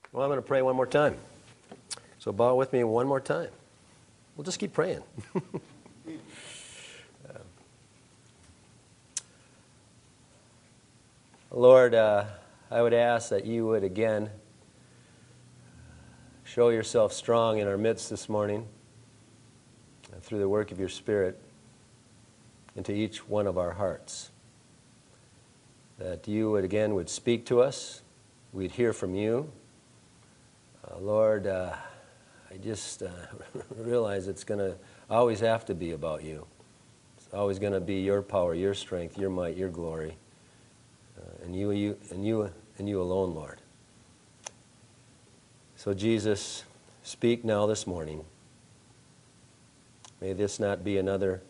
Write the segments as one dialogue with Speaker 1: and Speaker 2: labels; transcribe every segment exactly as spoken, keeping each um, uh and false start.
Speaker 1: Well, I'm going to pray one more time. So bow with me one more time. We'll just keep praying. uh, Lord, uh, I would ask that you would again show yourself strong in our midst this morning uh, through the work of your Spirit into each one of our hearts. That you would again would speak to us. We'd hear from you. Uh, Lord, uh, I just uh, realize it's going to always have to be about you. It's always going to be your power, your strength, your might, your glory, uh, and you, you, and you, and you alone, Lord. So, Jesus, speak now this morning. May this not be another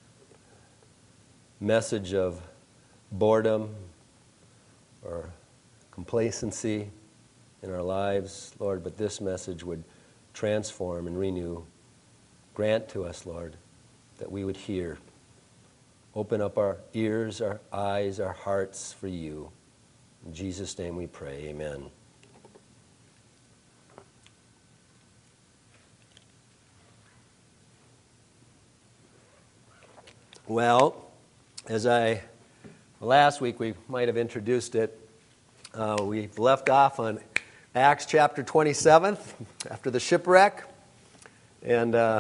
Speaker 1: message of boredom or complacency in our lives, Lord, but this message would transform and renew. Grant to us, Lord, that we would hear. Open up our ears, our eyes, our hearts for you. In Jesus' name we pray, amen. Well, as I, last week we might have introduced it, uh, we left off on Acts chapter twenty-seven, after the shipwreck, and uh,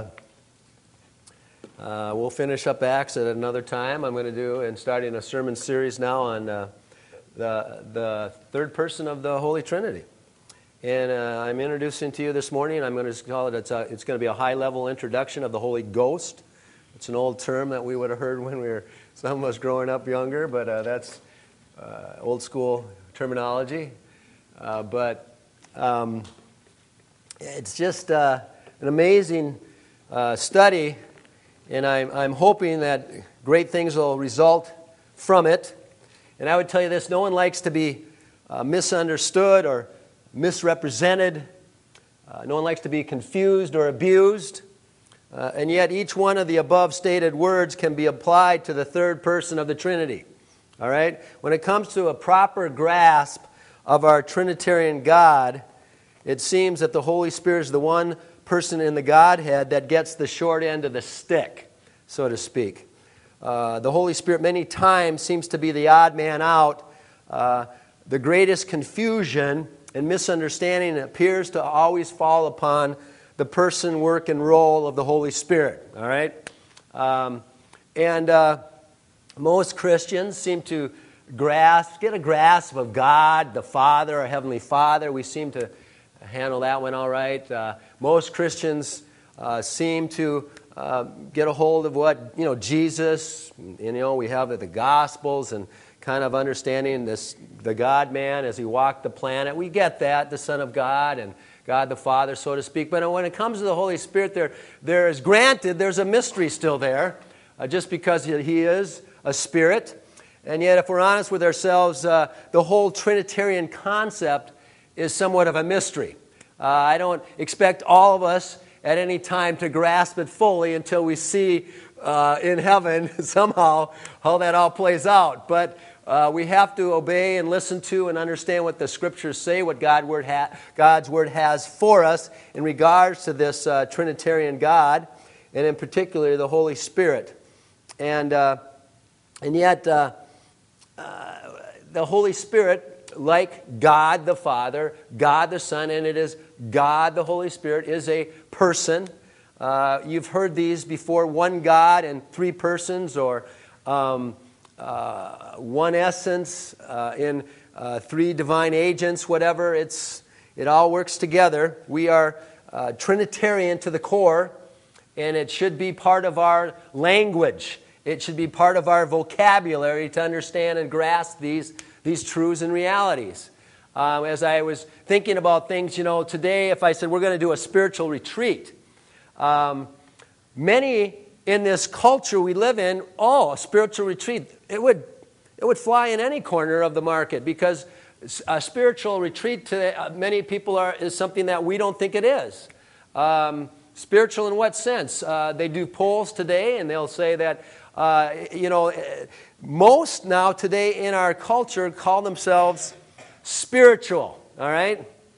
Speaker 1: uh, we'll finish up Acts at another time. I'm going to do, and starting a sermon series now on uh, the, the third person of the Holy Trinity. And uh, I'm introducing to you this morning, I'm going to call it, it's, a, it's going to be a high-level introduction of the Holy Ghost. It's an old term that we would have heard when we were, some of us growing up younger, but uh, that's uh, old school terminology. Uh, but um, it's just uh, an amazing uh, study, and I'm, I'm hoping that great things will result from it. And I would tell you this, no one likes to be uh, misunderstood or misrepresented. Uh, no one likes to be confused or abused. Uh, and yet each one of the above stated words can be applied to the third person of the Trinity. All right? When it comes to a proper grasp of our Trinitarian God, it seems that the Holy Spirit is the one person in the Godhead that gets the short end of the stick, so to speak. Uh, the Holy Spirit many times seems to be the odd man out. Uh, the greatest confusion and misunderstanding appears to always fall upon the person, work, and role of the Holy Spirit. All right? Um, and uh, most Christians seem to grasp, get a grasp of God, the Father, our Heavenly Father. We seem to handle that one all right. Uh, most Christians uh, seem to uh, get a hold of what, you know, Jesus, you know, we have the Gospels and kind of understanding this, the God-man as he walked the planet. We get that, the Son of God and God the Father, so to speak. But when it comes to the Holy Spirit, there, there is granted, there's a mystery still there, uh, just because he is a spirit. And yet, if we're honest with ourselves, uh, the whole Trinitarian concept is somewhat of a mystery. Uh, I don't expect all of us at any time to grasp it fully until we see uh, in heaven somehow how that all plays out. But uh, we have to obey and listen to and understand what the Scriptures say, what God word ha- God's Word has for us in regards to this uh, Trinitarian God, and in particular the Holy Spirit. And uh, and yet, uh, uh, the Holy Spirit, like God the Father, God the Son, and it is God the Holy Spirit, is a person. Uh, you've heard these before, one God and three persons, or um, uh, one essence uh, in uh, three divine agents, whatever. It's it all works together. We are uh, Trinitarian to the core, and it should be part of our language. It should be part of our vocabulary to understand and grasp these, these truths and realities. Um, as I was thinking about things, you know, today if I said we're going to do a spiritual retreat, um, many in this culture we live in, oh, a spiritual retreat, it would, it would fly in any corner of the market, because a spiritual retreat to many people are, is something that we don't think it is. Um, spiritual in what sense? Uh, they do polls today and they'll say that Uh, you know, most now today in our culture call themselves spiritual, all right?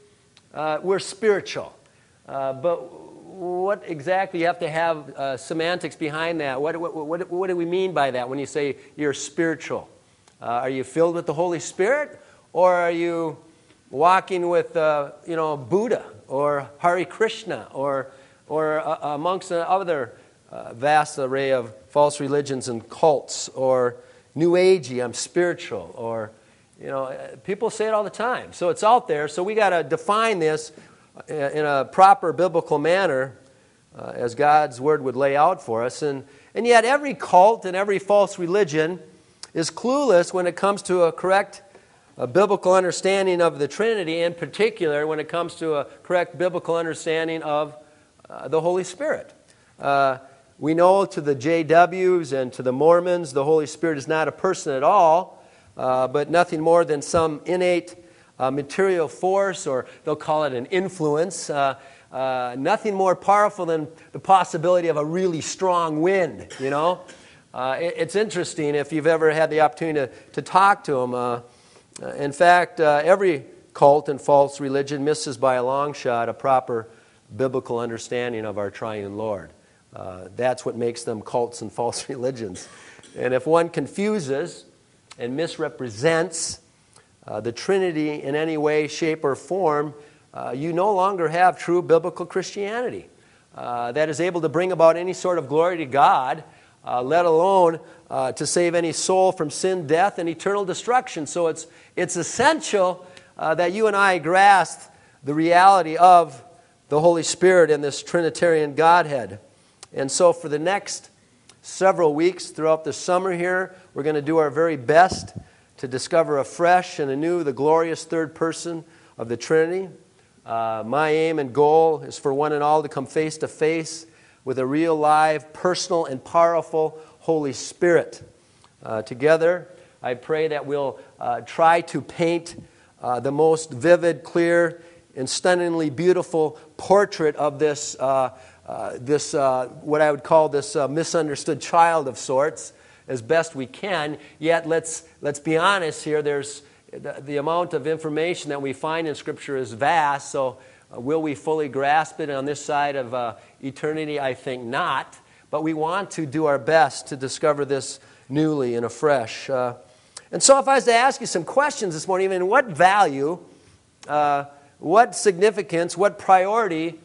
Speaker 1: uh, we're spiritual. Uh, but what exactly, you have to have uh, semantics behind that. What, what, what, what do we mean by that when you say you're spiritual? Uh, are you filled with the Holy Spirit? Or are you walking with, uh, you know, Buddha or Hare Krishna or, or uh, amongst other uh, vast array of false religions and cults, or New Agey, I'm spiritual, or, you know, people say it all the time. So it's out there. So we got to define this in a proper biblical manner, uh, as God's Word would lay out for us. And, and yet every cult and every false religion is clueless when it comes to a correct a biblical understanding of the Trinity, in particular when it comes to a correct biblical understanding of uh, the Holy Spirit. Uh, we know to the J Ws and to the Mormons, the Holy Spirit is not a person at all, uh, but nothing more than some innate uh, material force, or they'll call it an influence, uh, uh, nothing more powerful than the possibility of a really strong wind, you know. Uh, it, it's interesting if you've ever had the opportunity to, to talk to them. Uh, in fact, uh, every cult and false religion misses by a long shot a proper biblical understanding of our triune Lord. Uh, that's what makes them cults and false religions. And if one confuses and misrepresents uh, the Trinity in any way, shape, or form, uh, you no longer have true biblical Christianity uh, that is able to bring about any sort of glory to God, uh, let alone uh, to save any soul from sin, death, and eternal destruction. So it's, it's essential uh, that you and I grasp the reality of the Holy Spirit and this Trinitarian Godhead. And so for the next several weeks throughout the summer here, we're going to do our very best to discover afresh and anew the glorious third person of the Trinity. Uh, my aim and goal is for one and all to come face to face with a real, live, personal, and powerful Holy Spirit. Uh, together, I pray that we'll uh, try to paint uh, the most vivid, clear, and stunningly beautiful portrait of this, uh, uh, this uh, what I would call this uh, misunderstood child of sorts, as best we can. Yet, let's let's be honest here. There's the, the amount of information that we find in Scripture is vast. So, uh, will we fully grasp it on this side of uh, eternity? I think not. But we want to do our best to discover this newly and afresh. Uh, and so, if I was to ask you some questions this morning, even what value, uh, what significance, what priority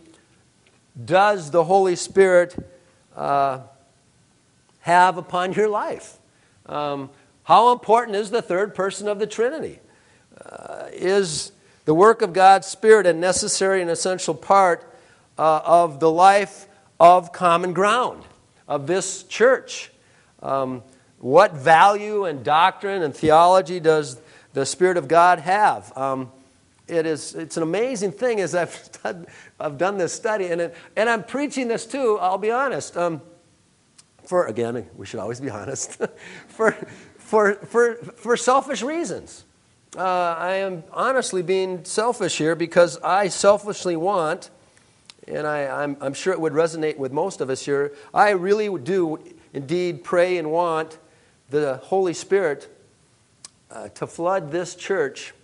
Speaker 1: does the Holy Spirit uh, have upon your life? Um, how important is the third person of the Trinity? Uh, is the work of God's Spirit a necessary and essential part uh, of the life of Common Ground, of this church? Um, what value and doctrine and theology does the Spirit of God have? Um, it is, it's an amazing thing as I've done, I've done this study, and, it, and I'm preaching this too, I'll be honest. Um, For, again, we should always be honest, for, for, for, for selfish reasons. Uh, I am honestly being selfish here because I selfishly want, and I, I'm, I'm sure it would resonate with most of us here, I really do indeed pray and want the Holy Spirit uh, to flood this church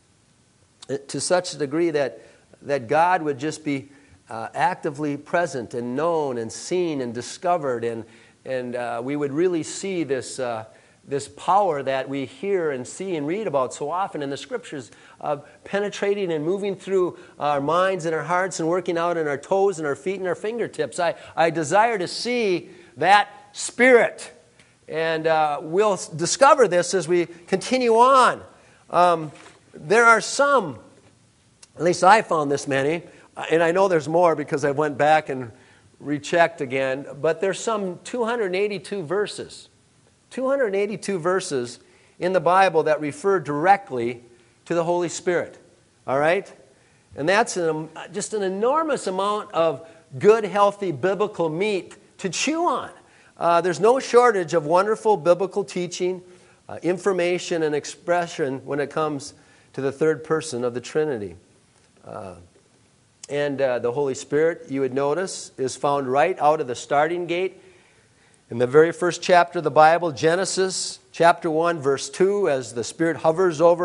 Speaker 1: to such a degree that, that God would just be uh, actively present and known and seen and discovered, and And uh, we would really see this uh, this power that we hear and see and read about so often in the Scriptures, uh, penetrating and moving through our minds and our hearts and working out in our toes and our feet and our fingertips. I, I desire to see that Spirit. And uh, we'll discover this as we continue on. Um, there are some, at least I found this many, and I know there's more because I went back and rechecked again, but there's some two hundred eighty-two verses, two hundred eighty-two verses in the Bible that refer directly to the Holy Spirit, all right? And that's an, just an enormous amount of good, healthy, biblical meat to chew on. Uh, there's no shortage of wonderful biblical teaching, uh, information, and expression when it comes to the third person of the Trinity. Uh, And uh, the Holy Spirit, you would notice, is found right out of the starting gate. In the very first chapter of the Bible, Genesis chapter one, verse two, as the Spirit hovers over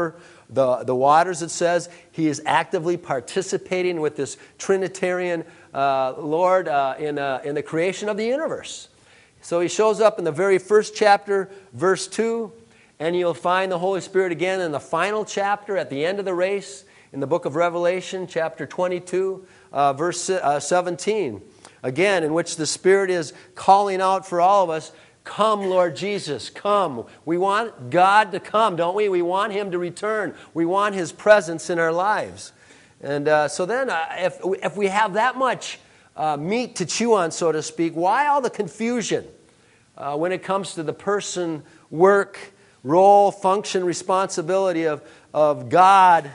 Speaker 1: the, the waters, it says. He is actively participating with this Trinitarian uh, Lord uh, in, uh, in the creation of the universe. So he shows up in the very first chapter, verse two, and you'll find the Holy Spirit again in the final chapter at the end of the race in the book of Revelation, chapter twenty-two, uh, verse uh, seventeen. Again, in which the Spirit is calling out for all of us, come, Lord Jesus, come. We want God to come, don't we? We want Him to return. We want His presence in our lives. And uh, so then, uh, if, if we have that much uh, meat to chew on, so to speak, why all the confusion uh, when it comes to the person, work, role, function, responsibility of, of God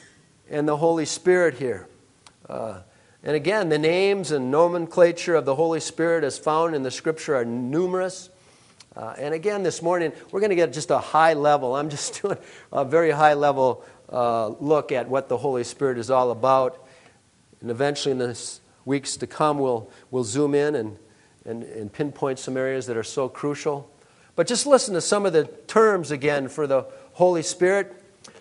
Speaker 1: and the Holy Spirit here? Uh, and again, the names and nomenclature of the Holy Spirit as found in the Scripture are numerous. Uh, and again, this morning, we're going to get just a high level. I'm just doing a very high level uh, look at what the Holy Spirit is all about. And eventually, in the weeks to come, we'll, we'll zoom in and, and, and pinpoint some areas that are so crucial. But just listen to some of the terms again for the Holy Spirit.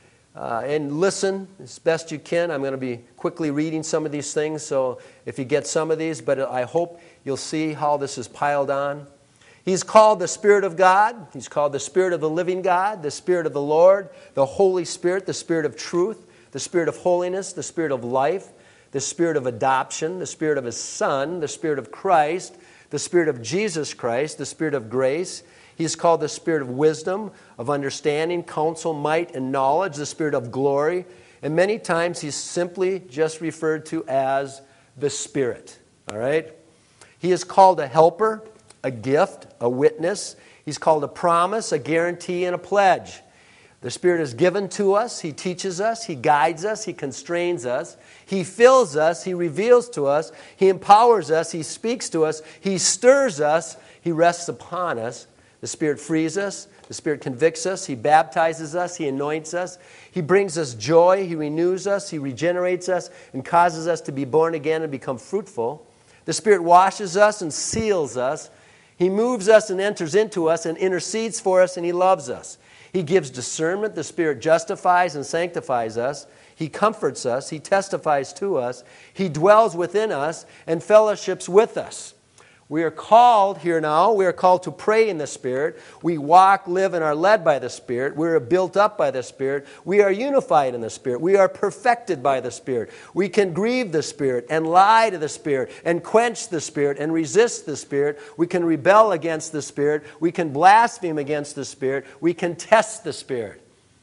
Speaker 1: Uh, and listen as best you can. I'm going to be quickly reading some of these things, so if you get some of these, but I hope you'll see how this is piled on. He's called the Spirit of God. He's called the Spirit of the living God, the Spirit of the Lord, the Holy Spirit, the Spirit of truth, the Spirit of holiness, the Spirit of life, the Spirit of adoption, the Spirit of His Son, the Spirit of Christ, the Spirit of Jesus Christ, the Spirit of grace. He's called the Spirit of wisdom, of understanding, counsel, might, and knowledge, the Spirit of glory. And many times He's simply just referred to as the Spirit. All right? He is called a helper, a gift, a witness. He's called a promise, a guarantee, and a pledge. The Spirit is given to us. He teaches us. He guides us. He constrains us. He fills us. He reveals to us. He empowers us. He speaks to us. He stirs us. He rests upon us. The Spirit frees us. The Spirit convicts us. He baptizes us. He anoints us. He brings us joy. He renews us. He regenerates us and causes us to be born again and become fruitful. The Spirit washes us and seals us. He moves us and enters into us and intercedes for us, and He loves us. He gives discernment. The Spirit justifies and sanctifies us. He comforts us. He testifies to us. He dwells within us and fellowships with us. We are called here now, we are called to pray in the Spirit. We walk, live, and are led by the Spirit. We are built up by the Spirit. We are unified in the Spirit. We are perfected by the Spirit. We can grieve the Spirit and lie to the Spirit and quench the Spirit and resist the Spirit. We can rebel against the Spirit. We can blaspheme against the Spirit. We can test the Spirit.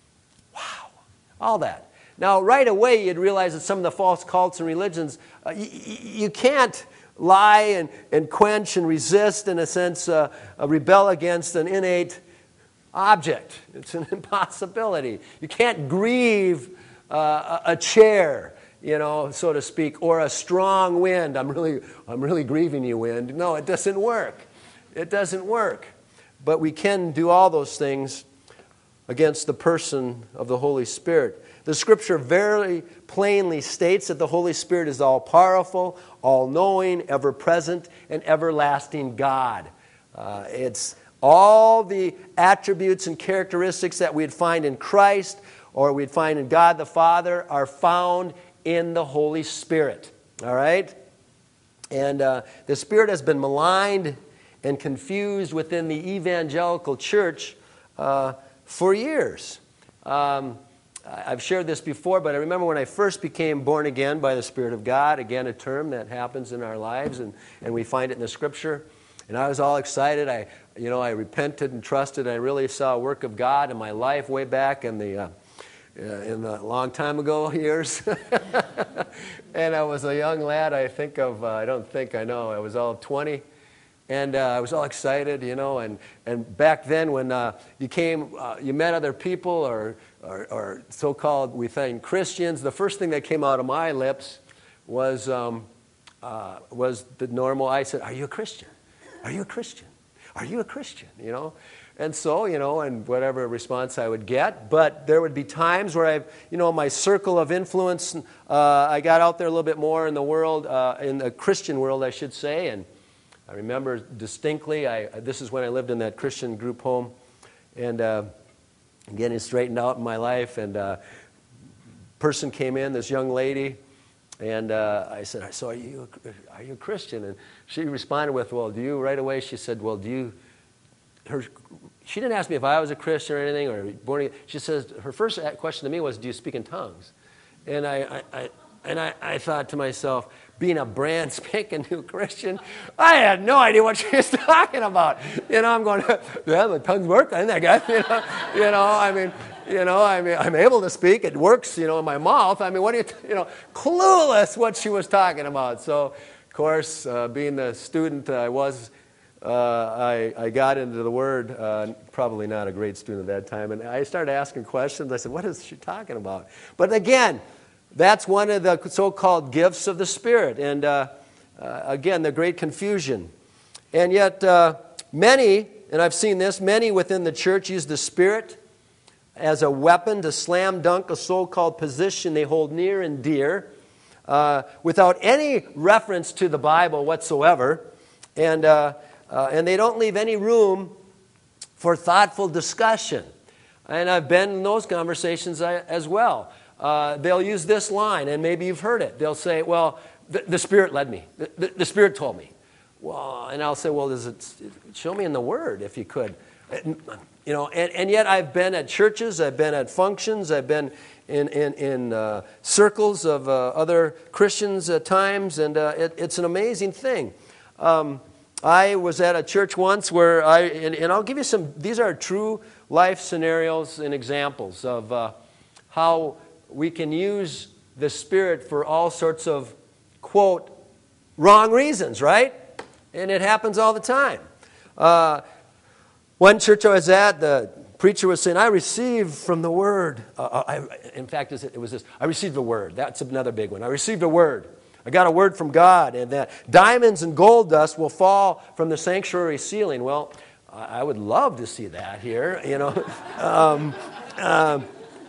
Speaker 1: Wow, all that. Now, right away, you'd realize that some of the false cults and religions, uh, y- y- you can't lie and, and quench and resist, in a sense, uh, uh, rebel against an innate object. It's an impossibility. You can't grieve uh, a, a chair, you know, so to speak, or a strong wind. I'm really, I'm really grieving you, wind. No, it doesn't work. It doesn't work. But we can do all those things against the person of the Holy Spirit. The Scripture very plainly states that the Holy Spirit is all-powerful, all-knowing, ever-present, and everlasting God. Uh, it's all the attributes and characteristics that we'd find in Christ or we'd find in God the Father are found in the Holy Spirit. All right? And uh, the Spirit has been maligned and confused within the evangelical church uh, for years. Um, I've shared this before, but I remember when I first became born again by the Spirit of God, again a term that happens in our lives, and, and we find it in the Scripture. And I was all excited. I, you know, I repented and trusted. I really saw a work of God in my life way back in the, uh, uh, in the long time ago years. And I was a young lad. I think of, uh, I don't think I know. I was all twenty. And uh, I was all excited, you know, and, and back then when uh, you came, uh, you met other people or, or, or so-called, we think, Christians, the first thing that came out of my lips was, um, uh, was the normal, I said, are you a Christian? Are you a Christian? Are you a Christian? You know, and so, you know, and whatever response I would get, but there would be times where I, you know, my circle of influence, uh, I got out there a little bit more in the world, uh, in the Christian world, I should say, and I remember distinctly, I, this is when I lived in that Christian group home, and uh, getting straightened out in my life, and uh, person came in, this young lady, and uh, I said, so are you, are you a Christian? And she responded with, well, do you, right away, she said, well, do you, her, she didn't ask me if I was a Christian or anything, or born again. She says, her first question to me was, do you speak in tongues? And I, I, I and I, I thought to myself, being a brand spanking new Christian, I had no idea what she was talking about. You know, I'm going, yeah, the tongues work, isn't that guy? You know, you know, I mean, you know, I mean, I'm able to speak. It works, you know, in my mouth. I mean, what do you, t- you know, clueless what she was talking about. So, of course, uh, being the student I was, uh, I, I got into the Word. Uh, probably not a great student at that time, and I started asking questions. I said, "What is she talking about?" But again, that's one of the so-called gifts of the Spirit, and uh, uh, again, the great confusion. And yet, uh, many, and I've seen this, many within the church use the Spirit as a weapon to slam dunk a so-called position they hold near and dear, uh, without any reference to the Bible whatsoever, and uh, uh, and they don't leave any room for thoughtful discussion. And I've been in those conversations as well. Uh, they'll use this line, and maybe you've heard it. They'll say, "Well, the, the Spirit led me. The, the, the Spirit told me." Well, and I'll say, "Well, does it show me in the Word, if you could?" You know, and, and yet I've been at churches, I've been at functions, I've been in in, in uh, circles of uh, other Christians at times, and uh, it, it's an amazing thing. Um, I was at a church once where I, and, and I'll give you some, these are true life scenarios and examples of uh, how we can use the Spirit for all sorts of, quote, wrong reasons, right? And it happens all the time. Uh, one church I was at, the preacher was saying, I received from the Word. Uh, I, in fact, it was this, I received a word. That's another big one. I received a word. I got a word from God, and that diamonds and gold dust will fall from the sanctuary ceiling. Well, I would love to see that here, you know. um, um,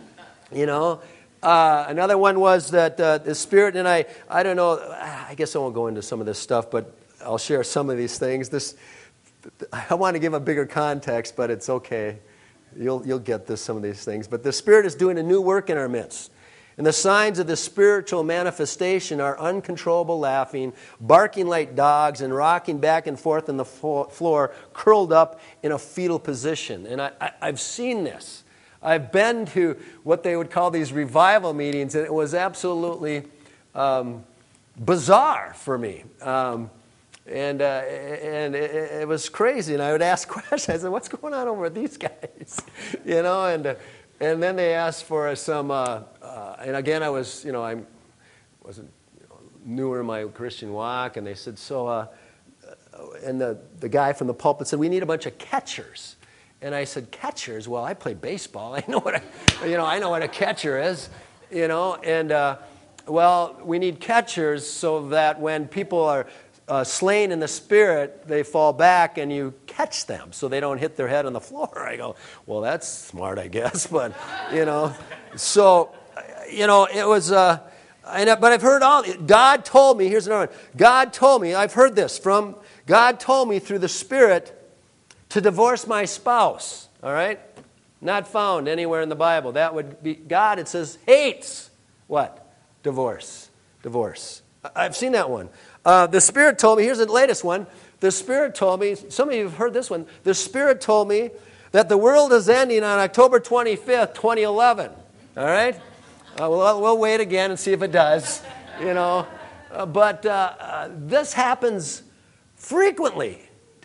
Speaker 1: you know, uh, another one was that uh, the Spirit, and I, I don't know, I guess I won't go into some of this stuff, but I'll share some of these things. This, I want to give a bigger context, but it's okay. You'll, you'll get this, some of these things. But the Spirit is doing a new work in our midst. And the signs of the spiritual manifestation are uncontrollable laughing, barking like dogs, and rocking back and forth on the floor, curled up in a fetal position. And I, I, I've seen this. I've been to what they would call these revival meetings, and it was absolutely um, bizarre for me. Um, and uh, and it, it was crazy. And I would ask questions. I said, "What's going on over with these guys?" You know, and... Uh, And then they asked for some, uh, uh, and again, I was, you know, I wasn't you know, newer in my Christian walk, and they said, so, uh, and the, the guy from the pulpit said, we need a bunch of catchers. And I said, catchers? Well, I play baseball. I know what a, you know, I know what a catcher is, you know, and, uh, well, we need catchers so that when people are Uh, slain in the Spirit, they fall back and you catch them so they don't hit their head on the floor. I go, well, that's smart, I guess, but, you know, so, you know, it was, uh, I know, but I've heard all, God told me, here's another one, God told me, I've heard this from, God told me through the Spirit to divorce my spouse, all right? Not found anywhere in the Bible. That would be, God, it says, hates, what? Divorce, divorce. I've seen that one. Uh, the Spirit told me, here's the latest one. The Spirit told me, some of you have heard this one. The Spirit told me that the world is ending on October twenty-fifth, twenty eleven. All right? Uh, we'll, we'll wait again and see if it does. You know, uh, but uh, uh, this happens frequently.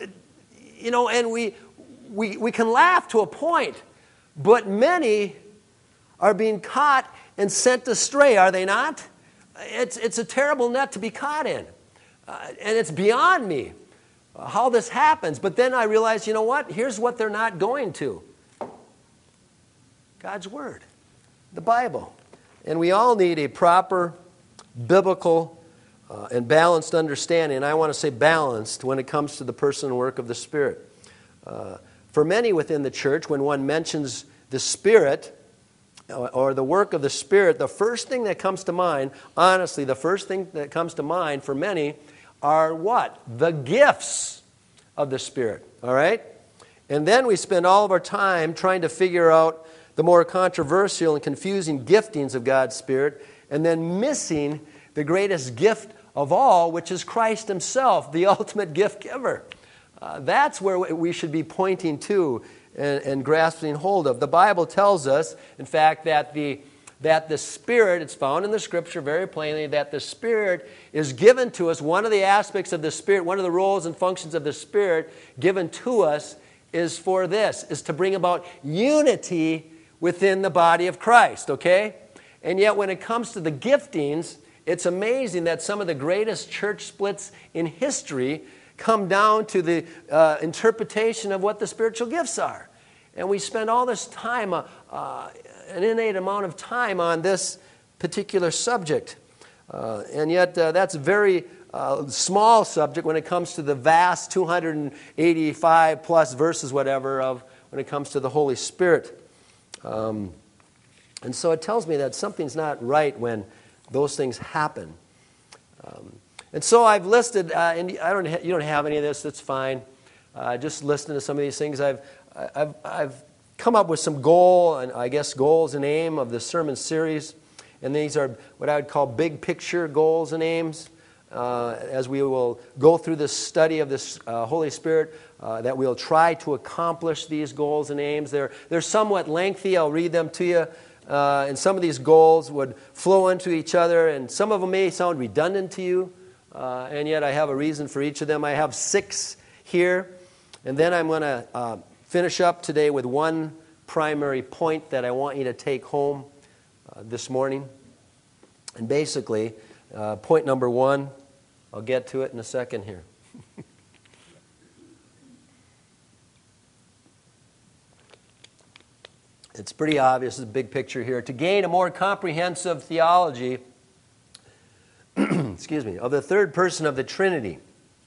Speaker 1: You know, and we, we, we can laugh to a point, but many are being caught and sent astray, are they not? It's, it's a terrible net to be caught in. Uh, and it's beyond me uh, how this happens. But then I realize, you know what? Here's what they're not going to. God's Word, the Bible. And we all need a proper, biblical, uh, and balanced understanding. And I want to say balanced when it comes to the person and work of the Spirit. Uh, for many within the church, when one mentions the Spirit or the work of the Spirit, the first thing that comes to mind, honestly, the first thing that comes to mind for many are what? The gifts of the Spirit, all right? And then we spend all of our time trying to figure out the more controversial and confusing giftings of God's Spirit, and then missing the greatest gift of all, which is Christ himself, the ultimate gift giver. Uh, that's where we should be pointing to and, and grasping hold of. The Bible tells us, in fact, that the that the Spirit, it's found in the Scripture very plainly, that the Spirit is given to us. One of the aspects of the Spirit, one of the roles and functions of the Spirit given to us is for this, is to bring about unity within the body of Christ, okay? And yet when it comes to the giftings, it's amazing that some of the greatest church splits in history come down to the uh, interpretation of what the spiritual gifts are. And we spend all this time, uh, uh, an innate amount of time on this particular subject. Uh, and yet uh, that's a very uh, small subject when it comes to the vast two hundred eighty-five plus verses, whatever, of when it comes to the Holy Spirit. Um, and so it tells me that something's not right when those things happen. Um, and so I've listed, uh, and I don't, ha- you don't have any of this, that's fine. Uh, just listening to some of these things, I've, I've, I've come up with some goal, and I guess goals and aim of the sermon series. And these are what I would call big picture goals and aims. Uh, as we will go through this study of this uh, Holy Spirit, uh, that we'll try to accomplish these goals and aims. They're, they're somewhat lengthy. I'll read them to you. Uh, and some of these goals would flow into each other, and some of them may sound redundant to you. Uh, and yet I have a reason for each of them. I have six here. And then I'm going to uh, finish up today with one primary point that I want you to take home uh, this morning. And basically, uh, point number one, I'll get to it in a second here. It's pretty obvious, the big picture here. To gain a more comprehensive theology, excuse me, of the third person of the Trinity.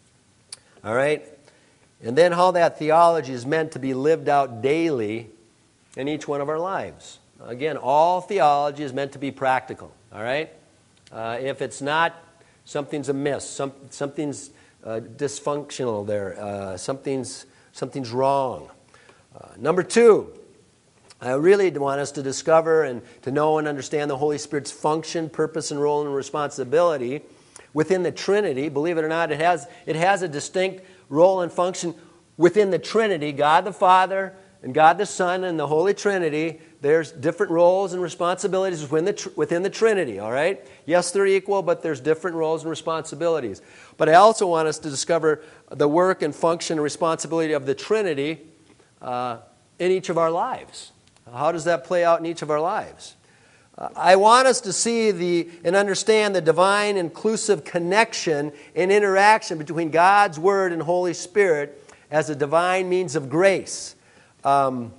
Speaker 1: All right? And then how that theology is meant to be lived out daily in each one of our lives. Again, all theology is meant to be practical. All right? Uh, if it's not, something's amiss. Some, something's uh, dysfunctional there. Uh, something's, something's wrong. Uh, number two, I really want us to discover and to know and understand the Holy Spirit's function, purpose, and role and responsibility within the Trinity. Believe it or not, it has, it has a distinct role and function within the Trinity, God the Father and God the Son and the Holy Trinity. There's different roles and responsibilities within the, within the Trinity, all right? Yes, they're equal, but there's different roles and responsibilities. But I also want us to discover the work and function and responsibility of the Trinity uh, in each of our lives. How does that play out in each of our lives? Uh, I want us to see the and understand the divine inclusive connection and interaction between God's Word and Holy Spirit as a divine means of grace. Um,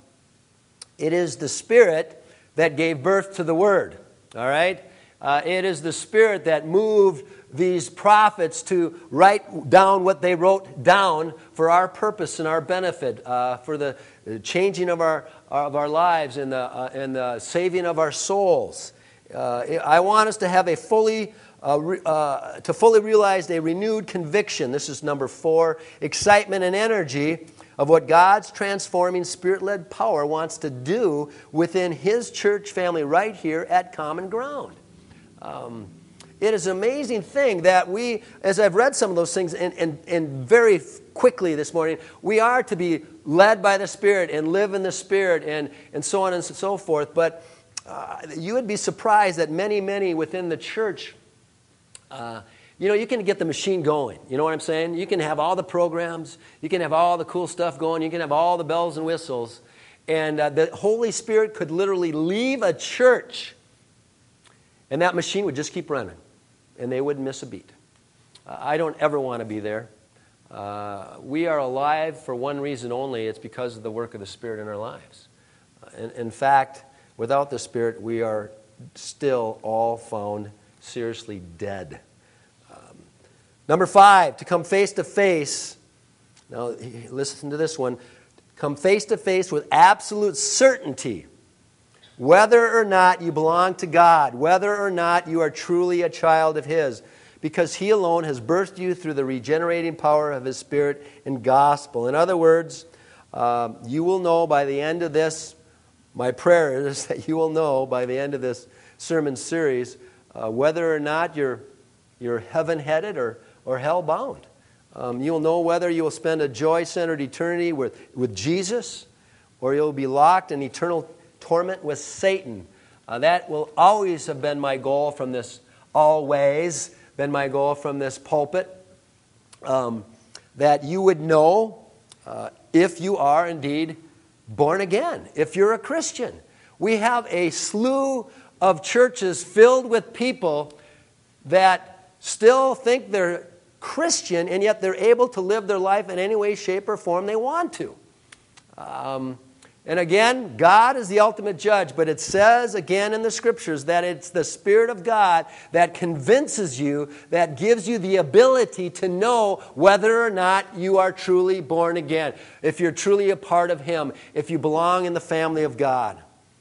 Speaker 1: it is the Spirit that gave birth to the Word. All right? Uh, it is the Spirit that moved these prophets to write down what they wrote down for our purpose and our benefit, uh, for the changing of our of our lives and the uh, and the saving of our souls. Uh, I want us to have a fully uh, re, uh, to fully realize a renewed conviction. This is number four: excitement and energy of what God's transforming Spirit-led power wants to do within His church family right here at Common Ground. Um, It is an amazing thing that we, as I've read some of those things, and, and, and very quickly this morning, we are to be led by the Spirit and live in the Spirit and, and so on and so forth. But uh, you would be surprised that many, many within the church, uh, you know, you can get the machine going. You know what I'm saying? You can have all the programs. You can have all the cool stuff going. You can have all the bells and whistles. And uh, the Holy Spirit could literally leave a church, and that machine would just keep running. And they wouldn't miss a beat. Uh, I don't ever want to be there. Uh, we are alive for one reason only. It's because of the work of the Spirit in our lives. Uh, in, in fact, without the Spirit, we are still all found seriously dead. Um, number five, to come face to face. Now, listen to this one. Come face to face with absolute certainty. Whether or not you belong to God, whether or not you are truly a child of His, because He alone has birthed you through the regenerating power of His Spirit and gospel. In other words, uh, you will know by the end of this my prayer is that you will know by the end of this sermon series uh, whether or not you're, you're heaven-headed or, or hell-bound. Um, you'll know whether you will spend a joy-centered eternity with, with Jesus or you'll be locked in eternal torment with Satan. Uh, that will always have been my goal from this, always been my goal from this pulpit, um, that you would know uh, if you are indeed born again, if you're a Christian. We have a slew of churches filled with people that still think they're Christian, and yet they're able to live their life in any way, shape, or form they want to. Um, and again, God is the ultimate judge, but it says again in the Scriptures that it's the Spirit of God that convinces you, that gives you the ability to know whether or not you are truly born again, if you're truly a part of Him, if you belong in the family of God.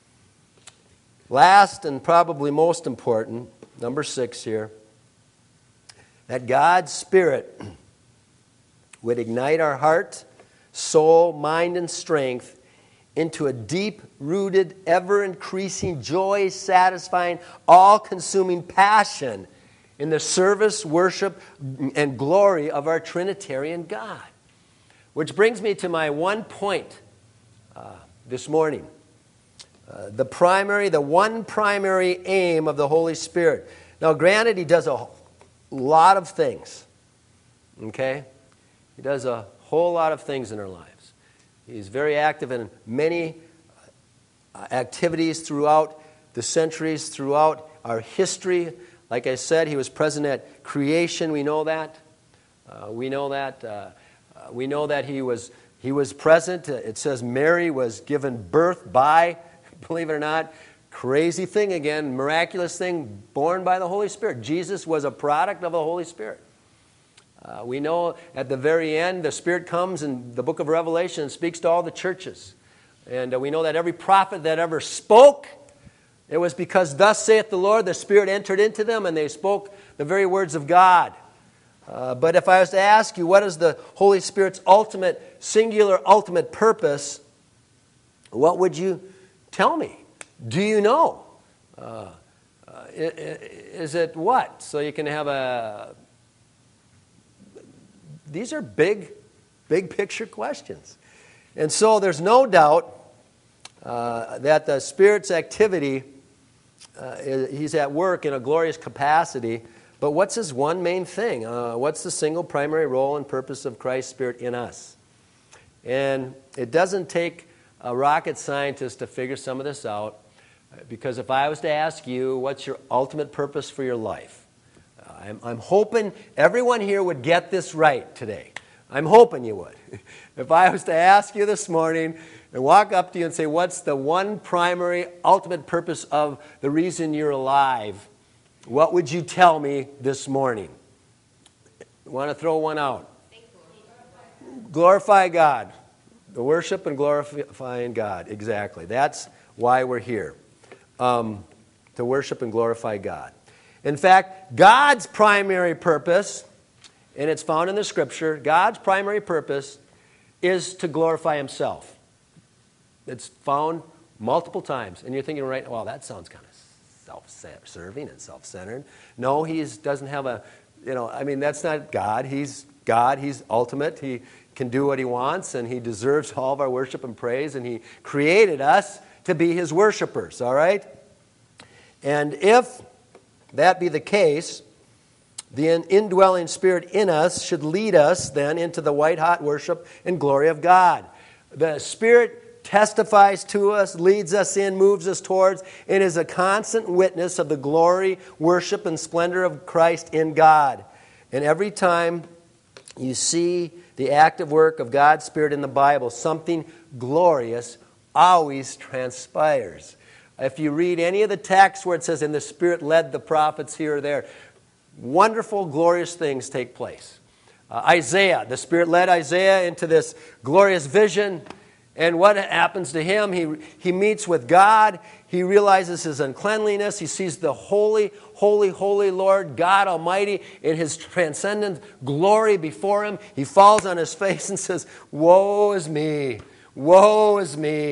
Speaker 1: Last and probably most important, number six here, that God's Spirit would ignite our heart, soul, mind, and strength into a deep-rooted, ever-increasing, joy-satisfying, all-consuming passion in the service, worship, and glory of our Trinitarian God. Which brings me to my one point uh, this morning. Uh, the primary, the one primary aim of the Holy Spirit. Now, granted, He does a lot of things. Okay? He does a whole lot of things in our lives. He's very active in many uh, activities throughout the centuries, throughout our history. Like I said, He was present at creation. We know that. Uh, we know that. Uh, uh, we know that He was He was present. Uh, it says Mary was given birth by, believe it or not, crazy thing again, miraculous thing, born by the Holy Spirit. Jesus was a product of the Holy Spirit. Uh, we know at the very end, the Spirit comes in the book of Revelation and speaks to all the churches. And uh, we know that every prophet that ever spoke, it was because thus saith the Lord, the Spirit entered into them and they spoke the very words of God. Uh, but if I was to ask you, what is the Holy Spirit's ultimate, singular, ultimate purpose, what would you tell me? Do you know? Uh, uh, is it what? So you can have a... These are big, big picture questions. And so there's no doubt uh, that the Spirit's activity, uh, He's at work in a glorious capacity. But what's His one main thing? Uh, what's the single primary role and purpose of Christ's Spirit in us? And it doesn't take a rocket scientist to figure some of this out. Because if I was to ask you, what's your ultimate purpose for your life? I'm, I'm hoping everyone here would get this right today. I'm hoping you would. If I was to ask you this morning and walk up to you and say, what's the one primary, ultimate purpose of the reason you're alive? What would you tell me this morning? Want to throw one out? Glorify God. The worship and glorifying God. Exactly. That's why we're here. Um, to worship and glorify God. In fact, God's primary purpose, and it's found in the Scripture, God's primary purpose is to glorify Himself. It's found multiple times. And you're thinking, right, well, that sounds kind of self-serving and self-centered. No, He doesn't have a, you know, I mean, that's not God. He's God. He's ultimate. He can do what He wants, and He deserves all of our worship and praise, and He created us to be His worshipers, all right? And if that be the case, the indwelling Spirit in us should lead us then into the white-hot worship and glory of God. The Spirit testifies to us, leads us in, moves us towards, and is a constant witness of the glory, worship, and splendor of Christ in God. And every time you see the active work of God's Spirit in the Bible, something glorious always transpires. If you read any of the texts where it says, and the Spirit led the prophets here or there, wonderful, glorious things take place. Uh, Isaiah, the Spirit led Isaiah into this glorious vision. And what happens to him? He, he meets with God. He realizes his uncleanliness. He sees the holy, holy, holy Lord, God Almighty, in His transcendent glory before him. He falls on his face and says, woe is me. Woe is me.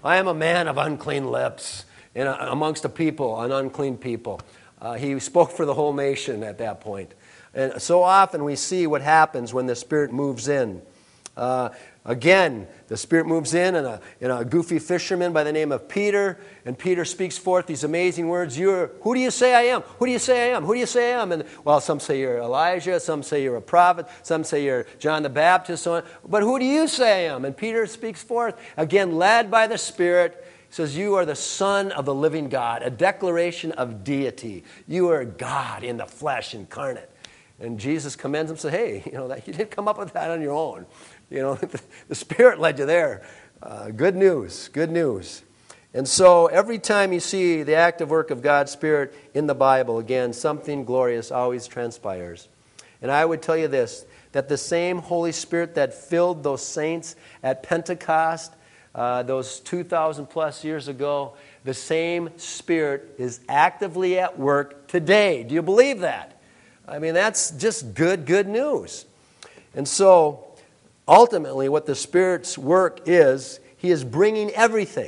Speaker 1: I am a man of unclean lips in a, amongst a people, an unclean people. Uh, he spoke for the whole nation at that point. And so often we see what happens when the Spirit moves in. Uh, again, the Spirit moves in, and a, and a goofy fisherman by the name of Peter, and Peter speaks forth these amazing words. You're, who do you say I am? Who do you say I am? Who do you say I am? And well, some say you're Elijah, some say you're a prophet, some say you're John the Baptist, so on. But who do you say I am? And Peter speaks forth, again, led by the Spirit. He says, you are the Son of the living God, a declaration of deity. You are God in the flesh incarnate. And Jesus commends him and says, hey, you know, that you didn't come up with that on your own. You know, the Spirit led you there. Uh, good news, good news. And so every time you see the active work of God's Spirit in the Bible, again, something glorious always transpires. And I would tell you this, that the same Holy Spirit that filled those saints at Pentecost, uh, those two thousand plus years ago, the same Spirit is actively at work today. Do you believe that? I mean, that's just good, good news. And so, ultimately, what the Spirit's work is, He is bringing everything.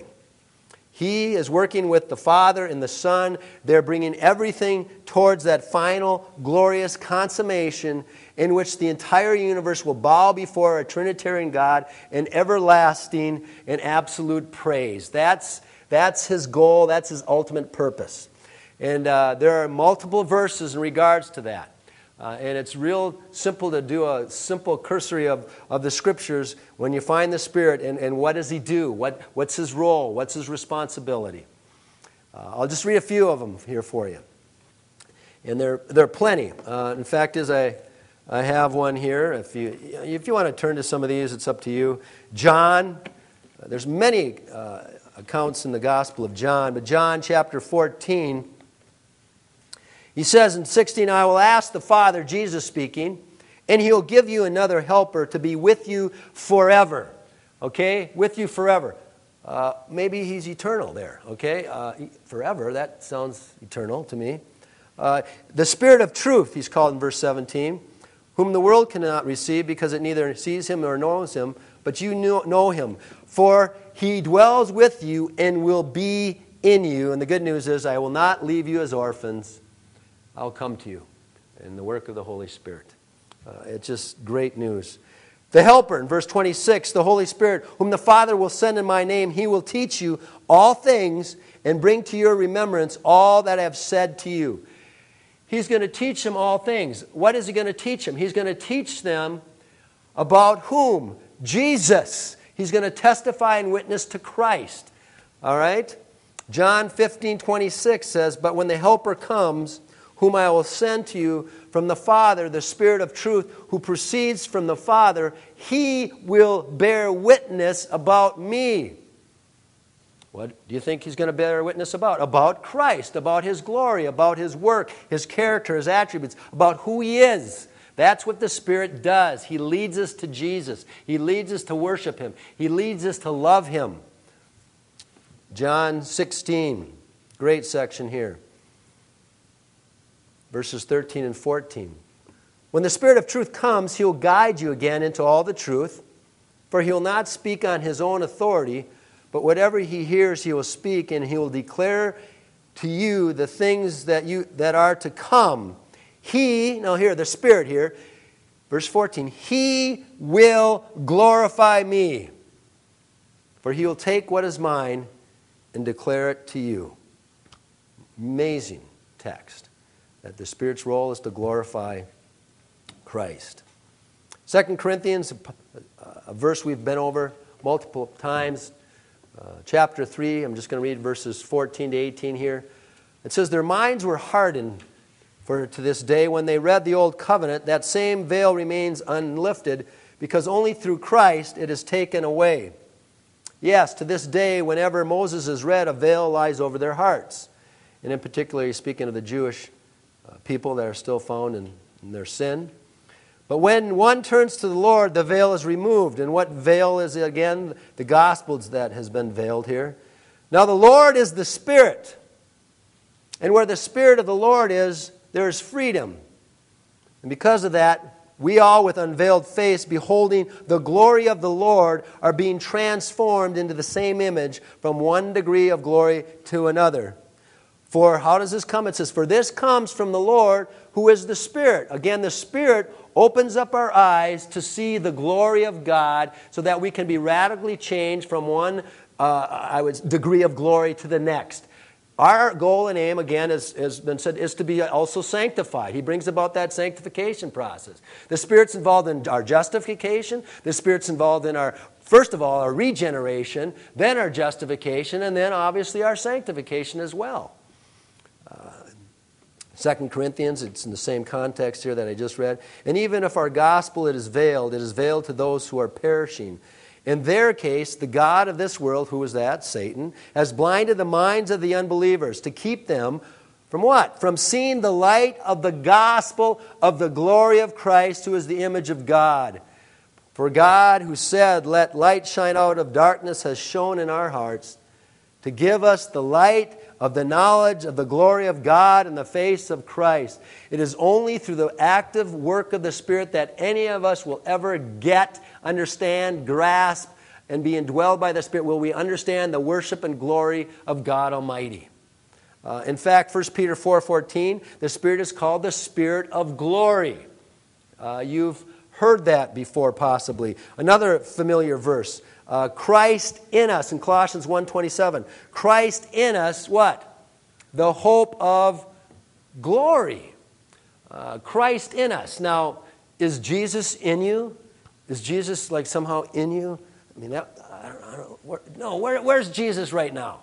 Speaker 1: He is working with the Father and the Son. They're bringing everything towards that final, glorious consummation in which the entire universe will bow before a Trinitarian God in everlasting and absolute praise. That's, that's His goal. That's His ultimate purpose. And uh, there are multiple verses in regards to that. Uh, and it's real simple to do a simple cursory of, of the Scriptures when you find the Spirit and, and what does He do? What, what's His role? What's His responsibility? Uh, I'll just read a few of them here for you. And there, there are plenty. Uh, in fact, as I, I have one here. If you, if you want to turn to some of these, it's up to you. John, uh, there's many uh, accounts in the Gospel of John, but John chapter fourteen, he says in sixteen, I will ask the Father, Jesus speaking, and He'll give you another helper to be with you forever. Okay? With you forever. Uh, maybe He's eternal there. Okay? Uh, forever, that sounds eternal to me. Uh, the Spirit of truth, He's called in verse seventeen, whom the world cannot receive because it neither sees Him nor knows Him, but you know, know Him. For He dwells with you and will be in you. And the good news is, I will not leave you as orphans. I'll come to you in the work of the Holy Spirit. Uh, it's just great news. The Helper, in verse twenty-six, the Holy Spirit, whom the Father will send in my name, He will teach you all things and bring to your remembrance all that I have said to you. He's going to teach them all things. What is He going to teach them? He's going to teach them about whom? Jesus. He's going to testify and witness to Christ. All right? John fifteen twenty-six says, but when the Helper comes, whom I will send to you from the Father, the Spirit of truth, who proceeds from the Father, He will bear witness about me. What do you think He's going to bear witness about? About Christ, about His glory, about His work, His character, His attributes, about who He is. That's what the Spirit does. He leads us to Jesus. He leads us to worship Him. He leads us to love Him. John sixteen, great section here. Verses thirteen and fourteen. When the Spirit of truth comes, He will guide you again into all the truth, for He will not speak on His own authority, but whatever He hears He will speak, and He will declare to you the things that you that are to come. He, now here, the Spirit here, verse fourteen, He will glorify me, for He will take what is mine and declare it to you. Amazing text. That the Spirit's role is to glorify Christ. Second Corinthians, a verse we've been over multiple times, uh, chapter three, I'm just going to read verses fourteen to eighteen here. It says, their minds were hardened, for to this day when they read the Old Covenant, that same veil remains unlifted, because only through Christ it is taken away. Yes, to this day, whenever Moses is read, a veil lies over their hearts. And in particular, he's speaking of the Jewish Uh, people that are still found in, in their sin. But when one turns to the Lord, the veil is removed. And what veil is it again? The Gospels that has been veiled here. Now the Lord is the Spirit. And where the Spirit of the Lord is, there is freedom. And because of that, we all with unveiled face, beholding the glory of the Lord, are being transformed into the same image from one degree of glory to another. For how does this come? It says, for this comes from the Lord, who is the Spirit. Again, the Spirit opens up our eyes to see the glory of God so that we can be radically changed from one uh, I would, degree of glory to the next. Our goal and aim, again, as has been said, is to be also sanctified. He brings about that sanctification process. The Spirit's involved in our justification. The Spirit's involved in our, first of all, our regeneration, then our justification, and then obviously our sanctification as well. Uh, Second Corinthians, it's in the same context here that I just read. And even if our gospel it is veiled, it is veiled to those who are perishing. In their case, the god of this world, who is that? Satan, has blinded the minds of the unbelievers to keep them from what? From seeing the light of the gospel of the glory of Christ, who is the image of God. For God, who said, let light shine out of darkness, has shone in our hearts to give us the light of the knowledge of the glory of God in the face of Christ. It is only through the active work of the Spirit that any of us will ever get, understand, grasp, and be indwelled by the Spirit will we understand the worship and glory of God Almighty. Uh, in fact, First Peter four fourteen, the Spirit is called the Spirit of glory. Uh, you've heard that before possibly. Another familiar verse. Uh, Christ in us, in Colossians one twenty-seven. Christ in us, what? The hope of glory. Uh, Christ in us. Now, is Jesus in you? Is Jesus like somehow in you? I mean, that, I don't, I don't, where, no, where, where's Jesus right now?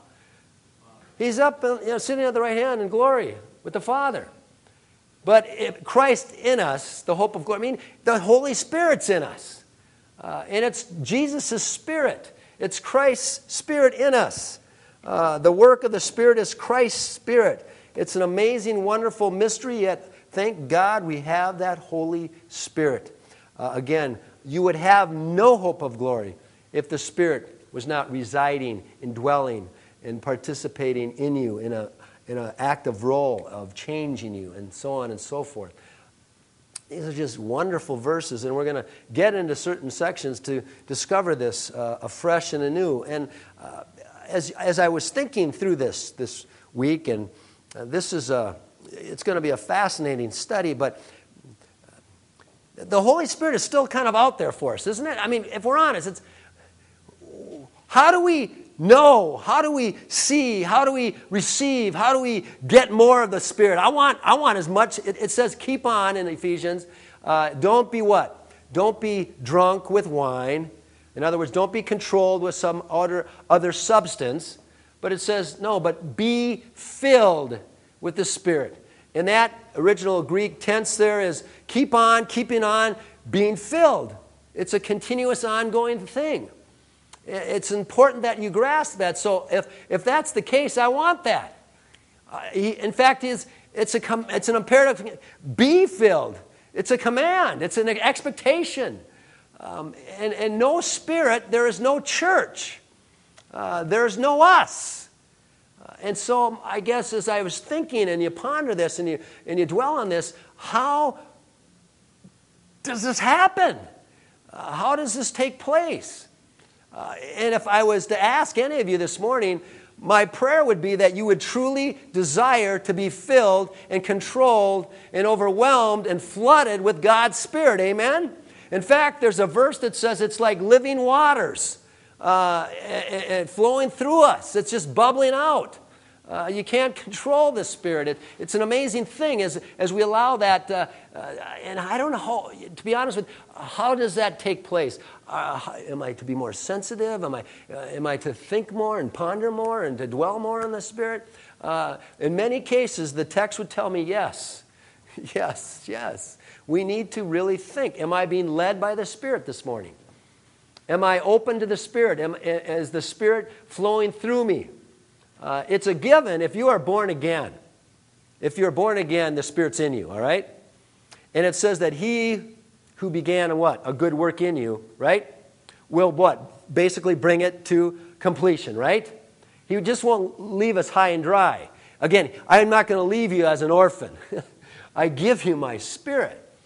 Speaker 1: He's up, you know, sitting at the right hand in glory with the Father. But if Christ in us, the hope of glory, I mean, the Holy Spirit's in us. Uh, and it's Jesus' Spirit. It's Christ's Spirit in us. Uh, the work of the Spirit is Christ's Spirit. It's an amazing, wonderful mystery, yet thank God we have that Holy Spirit. Uh, again, you would have no hope of glory if the Spirit was not residing, indwelling, and participating in you in a in an active role of changing you, and so on and so forth. These are just wonderful verses, and we're going to get into certain sections to discover this uh, afresh and anew. And uh, as as I was thinking through this this week, and uh, this is a, it's going to be a fascinating study, but the Holy Spirit is still kind of out there for us, isn't it? I mean, if we're honest, it's how do we know? How do we see? How do we receive? How do we get more of the Spirit? I want, I want as much. It, it says, keep on in Ephesians. Uh, don't be what? Don't be drunk with wine. In other words, don't be controlled with some other, other substance. But it says, no, but be filled with the Spirit. And that original Greek tense there is keep on, keeping on, being filled. It's a continuous, ongoing thing. It's important that you grasp that. So if, if that's the case, I want that. Uh, he, in fact, it's, it's, a com- it's an imperative. Be filled. It's a command. It's an expectation. Um, and, and no Spirit, there is no church. Uh, there's no us. Uh, and so I guess as I was thinking and you ponder this and you, and you dwell on this, how does this happen? Uh, how does this take place? Uh, and if I was to ask any of you this morning, my prayer would be that you would truly desire to be filled and controlled and overwhelmed and flooded with God's Spirit. Amen? In fact, there's a verse that says it's like living waters uh, and, and flowing through us. It's just bubbling out. Uh, you can't control the Spirit. It, it's an amazing thing as, as we allow that. Uh, uh, and I don't know, how, to be honest with you, how does that take place? Uh, how, am I to be more sensitive? Am I, uh, am I to think more and ponder more and to dwell more on the Spirit? Uh, in many cases, the text would tell me yes. Yes, yes. We need to really think. Am I being led by the Spirit this morning? Am I open to the Spirit? Am, is the Spirit flowing through me? Uh, it's a given if you are born again. If you're born again, the Spirit's in you, all right? And it says that he who began a what? A good work in you, right? Will what? Basically bring it to completion, right? He just won't leave us high and dry. Again, I'm not going to leave you as an orphan. I give you my Spirit.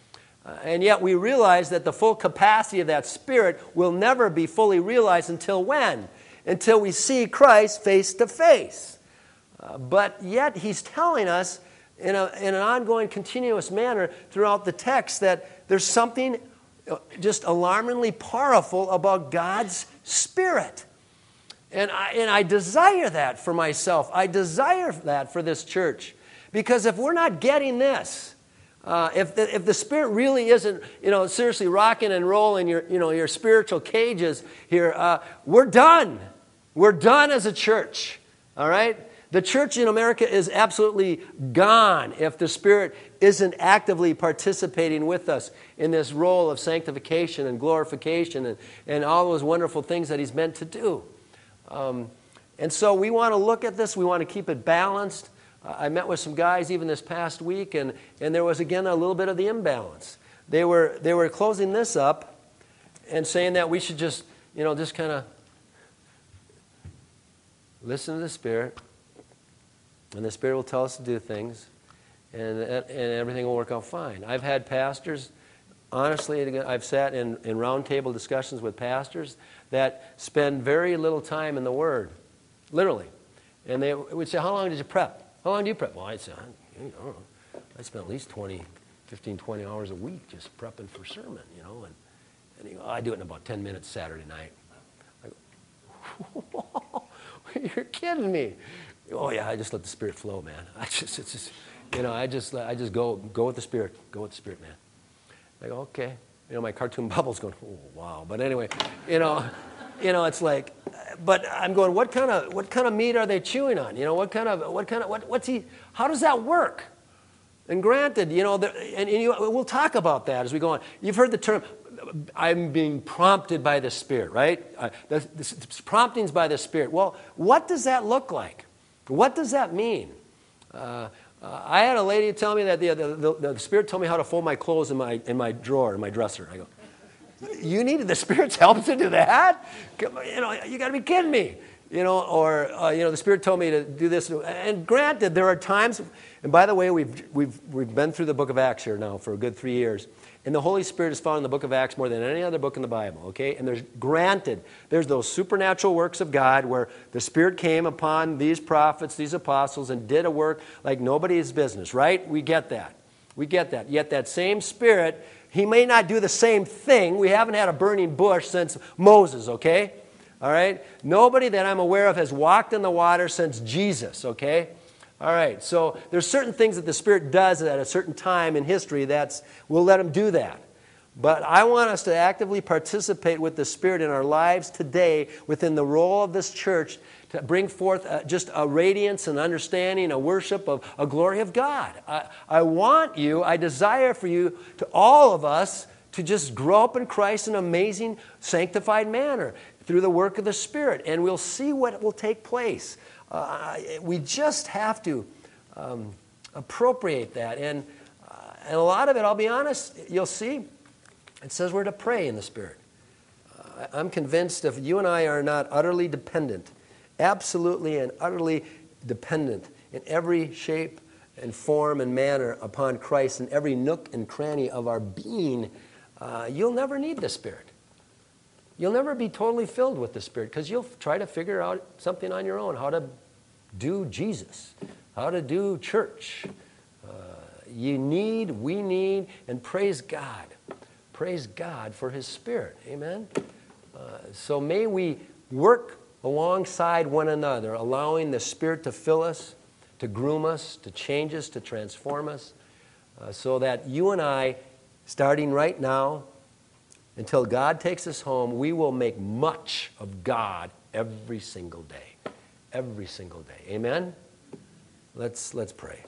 Speaker 1: Uh, and yet we realize that the full capacity of that Spirit will never be fully realized until when? Until we see Christ face to face. Uh, but yet he's telling us in, a, in an ongoing, continuous manner throughout the text that there's something just alarmingly powerful about God's Spirit. And I, and I desire that for myself. I desire that for this church. Because if we're not getting this, uh, if, the, if the Spirit really isn't, you know, seriously rocking and rolling your, you know, your spiritual cages here, uh, we're done. We're done as a church. All right? The church in America is absolutely gone if the Spirit isn't actively participating with us in this role of sanctification and glorification and, and all those wonderful things that he's meant to do. Um, and so we want to look at this. We want to keep it balanced. Uh, I met with some guys even this past week, and, and there was, again, a little bit of the imbalance. They were, they were closing this up and saying that we should just, you know, just kind of listen to the Spirit. And the Spirit will tell us to do things, and, and everything will work out fine. I've had pastors, honestly, I've sat in, in roundtable discussions with pastors that spend very little time in the Word, literally. And they would say, how long did you prep? How long do you prep? Well, I'd say, I don't know. I spent at least twenty, fifteen, twenty hours a week just prepping for sermon, you know. And, and he goes, oh, I do it in about ten minutes Saturday night. I go, you're kidding me. Oh yeah, I just let the Spirit flow, man. I just, it's just, you know, I just, I just go, go with the Spirit, go with the Spirit, man. I go, okay. You know, my cartoon bubble's going, oh wow. But anyway, you know, you know, it's like, but I'm going, what kind of, what kind of meat are they chewing on? You know, what kind of, what kind of, what, what's he? How does that work? And granted, you know, the, and, and you, we'll talk about that as we go on. You've heard the term, I'm being prompted by the Spirit, right? Uh, the, the, the promptings by the Spirit. Well, what does that look like? What does that mean? Uh, uh, I had a lady tell me that the, the, the, the Spirit told me how to fold my clothes in my, in my drawer, in my dresser. I go, you needed the Spirit's help to do that? You know, you got to be kidding me. You know, or, uh, you know, the Spirit told me to do this. And granted, there are times, and by the way, we've, we've, we've been through the book of Acts here now for a good three years. And the Holy Spirit is found in the book of Acts more than any other book in the Bible, okay? And there's, granted, there's those supernatural works of God where the Spirit came upon these prophets, these apostles, and did a work like nobody's business, right? We get that. We get that. Yet that same Spirit, he may not do the same thing. We haven't had a burning bush since Moses, okay? All right? Nobody that I'm aware of has walked in the water since Jesus, okay? All right, so there's certain things that the Spirit does at a certain time in history that's, we'll let him do that. But I want us to actively participate with the Spirit in our lives today within the role of this church to bring forth uh, just a radiance and understanding, a worship of a glory of God. I, I want you, I desire for you, to all of us, to just grow up in Christ in an amazing, sanctified manner through the work of the Spirit. And we'll see what will take place. Uh, we just have to um, appropriate that. And, uh, and a lot of it, I'll be honest, you'll see, it says we're to pray in the Spirit. Uh, I'm convinced if you and I are not utterly dependent, absolutely and utterly dependent in every shape and form and manner upon Christ in every nook and cranny of our being, uh, you'll never need the Spirit. You'll never be totally filled with the Spirit because you'll try to figure out something on your own, how to do Jesus, how to do church. Uh, you need, we need, and praise God. Praise God for His Spirit. Amen? Uh, so may we work alongside one another, allowing the Spirit to fill us, to groom us, to change us, to transform us, uh, so that you and I, starting right now, until God takes us home, we will make much of God every single day. Every single day. Amen? Let's, let's pray.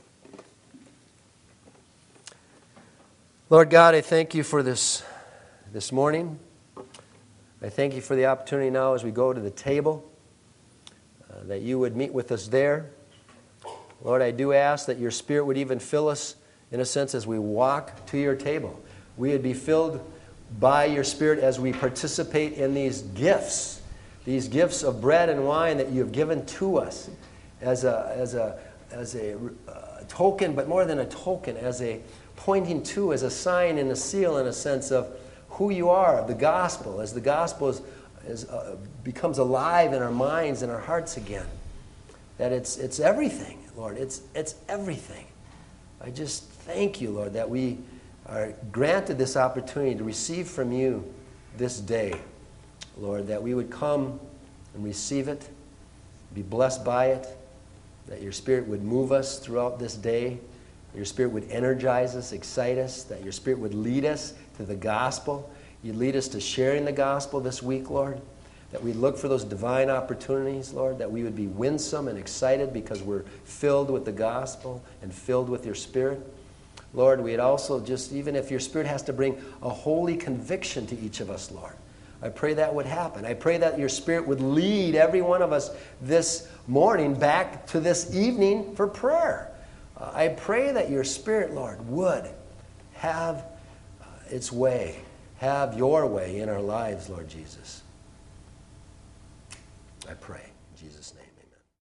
Speaker 1: Lord God, I thank you for this, this morning. I thank you for the opportunity now as we go to the table, uh, that you would meet with us there. Lord, I do ask that your Spirit would even fill us, in a sense, as we walk to your table. We would be filled by your Spirit as we participate in these gifts, these gifts of bread and wine that you have given to us as a, as a, as a uh, token, but more than a token, as a pointing to as a sign and a seal in a sense of who you are, the gospel, as the gospel is, is, uh, becomes alive in our minds and our hearts again. That it's, it's everything, Lord. It's, it's everything. I just thank you, Lord, that we are granted this opportunity to receive from you this day, Lord, that we would come and receive it, be blessed by it, that your Spirit would move us throughout this day, your Spirit would energize us, excite us, that your Spirit would lead us to the gospel. You'd lead us to sharing the gospel this week, Lord, that we'd look for those divine opportunities, Lord, that we would be winsome and excited because we're filled with the gospel and filled with your Spirit. Lord, we'd also just, even if your Spirit has to bring a holy conviction to each of us, Lord, I pray that would happen. I pray that your Spirit would lead every one of us this morning back to this evening for prayer. Uh, I pray that your Spirit, Lord, would have uh, its way, have your way in our lives, Lord Jesus. I pray in Jesus' name.